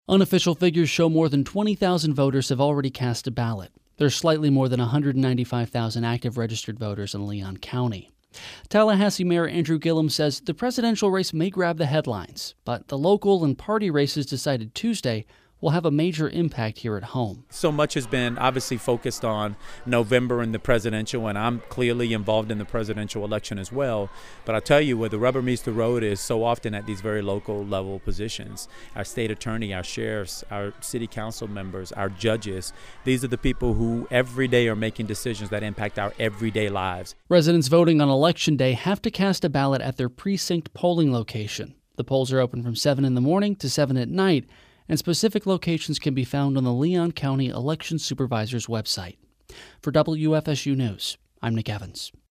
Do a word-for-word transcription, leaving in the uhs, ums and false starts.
Unofficial figures show more than twenty thousand voters have already cast a ballot. There's slightly more than one hundred ninety-five thousand active registered voters in Leon County. Tallahassee Mayor Andrew Gillum says the presidential race may grab the headlines, but the local and party races decided Tuesday will have a major impact here at home. So much has been obviously focused on November and the presidential, and I'm clearly involved in the presidential election as well. But I'll tell you, where the rubber meets the road is so often at these very local level positions. Our state attorney, our sheriffs, our city council members, our judges, these are the people who every day are making decisions that impact our everyday lives. Residents voting on Election Day have to cast a ballot at their precinct polling location. The polls are open from seven in the morning to seven at night, and specific locations can be found on the Leon County Election Supervisor's website. For W F S U News, I'm Nick Evans.